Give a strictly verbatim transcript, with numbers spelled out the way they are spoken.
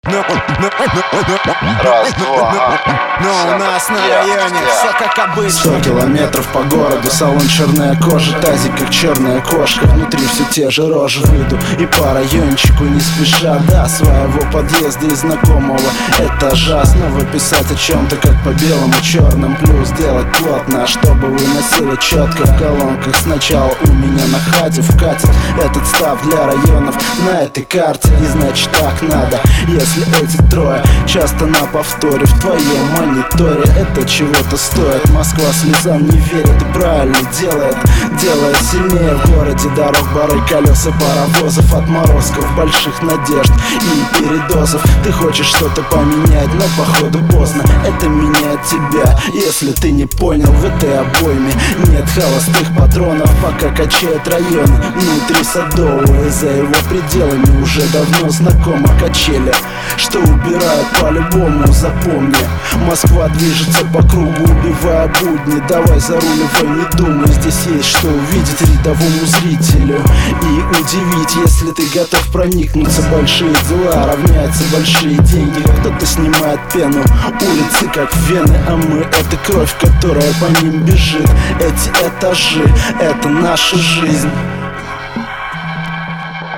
Раз, два, но у нас на районе все как обычно. Сто километров по городу, салон черная кожа, тазик как черная кошка, внутри все те же рожи. Выйду и по райончику не спеша до своего подъезда и знакомого этажа. Снова писать о чем-то как по белому черным, плюс делать плотно, чтобы выносило четко в колонках. Сначала у меня на хате вкатит этот став для районов на этой карте. И значит так надо, если эти трое часто на повторе в твоем мониторе, это чего-то стоит. Москва слезам не верит и правильно делает, делая сильнее в городе дорог, бары, колеса паровозов, отморозков, больших надежд и передозов. Ты хочешь что-то поменять, но походу поздно. Это меняет тебя, если ты не понял. В этой обойме нет холостых патронов, пока качает районы внутри Садового. И за его пределами уже давно знакомо качели, что убирают по-любому. Запомни, Москва движется по кругу, убивая будни. Давай заруливай, не думай, здесь есть что увидеть рядовому зрителю и удивить. Если ты готов проникнуться, большие дела равняются большие деньги. Кто-то снимает пену, улицы как вены, а мы — это кровь, которая по ним бежит. Эти этажи — это наша жизнь.